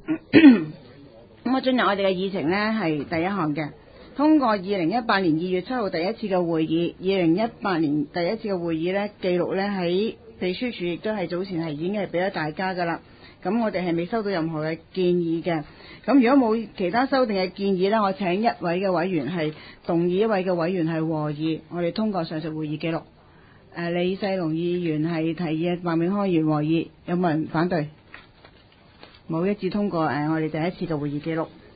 咁我進入我哋嘅議程呢，係第一項嘅，通過2018年2月7號第一次嘅會議。2018年第一次嘅會議呢，記錄呢喺秘書處亦都係早前係已經係俾咗大家噶啦。咁我哋係未收到任何嘅建議嘅。咁如果冇其他修訂嘅建議呢，我請一位嘅委員係動議，一位嘅委員係和議，我哋通過上述會議記錄。李世龍議員係提議麥永康議員和議，有冇人反對？冇，一致通過我哋第一次嘅會議記錄。